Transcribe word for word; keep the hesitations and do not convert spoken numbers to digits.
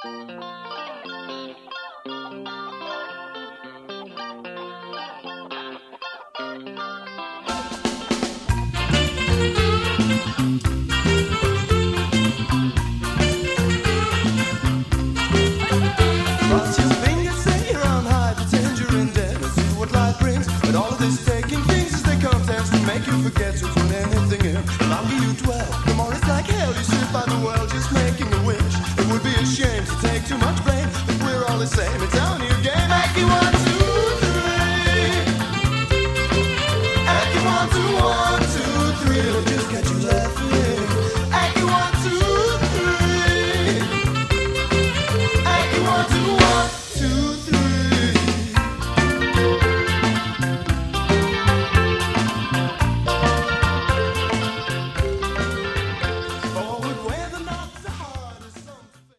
Too much blame, but we're all the same. It's only